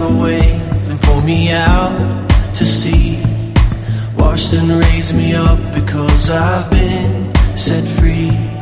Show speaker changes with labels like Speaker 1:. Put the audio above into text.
Speaker 1: a wave and pulled me out to sea. Washed and raised me up because I've been set free.